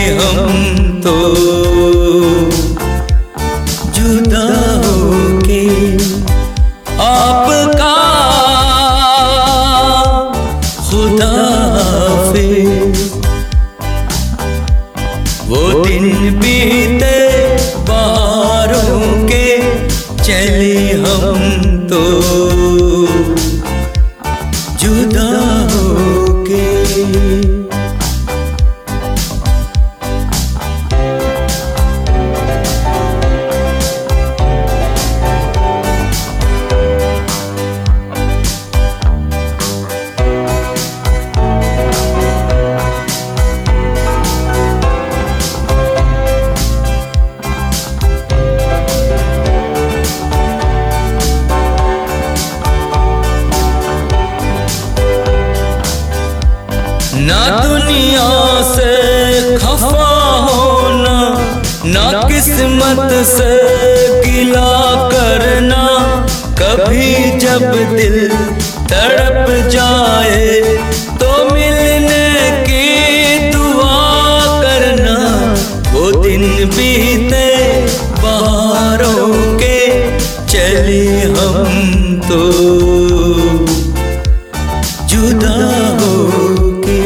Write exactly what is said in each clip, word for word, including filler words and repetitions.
हम तो जुदा होके आपका खुदा हाफिज़। वो दिन बीते बहारों के चले हम तो जुदा होके। ना दुनिया से खफा होना, ना किस्मत से गिला करना। कभी जब दिल तड़प जाए तो मिलने की दुआ करना। वो दिन बीते बहारों के चले हम तो जुदा होके।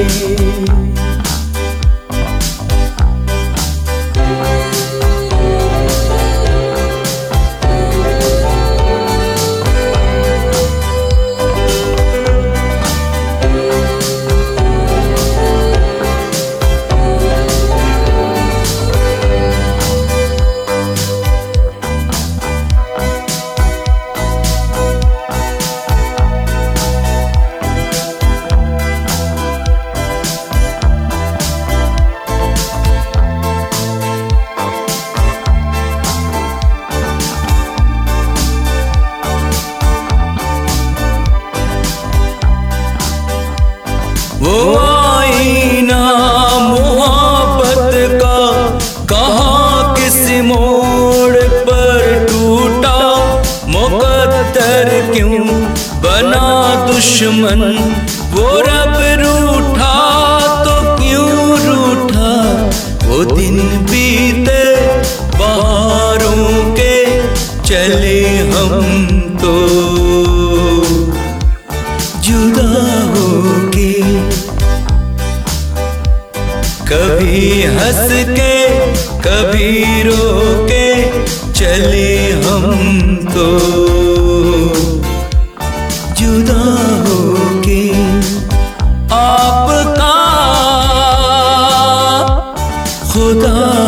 वो आईना मोहब्बत का कहाँ किस मोड़ पर टूटा। मुकद्दर क्यों बना दुश्मन, वो रब रूठा तो क्यों रूठा। वो दिन बीते बहारों के चले हम तो जुदा होके। कभी हंस के कभी रो के चले हम तो जुदा होके। आपका खुदा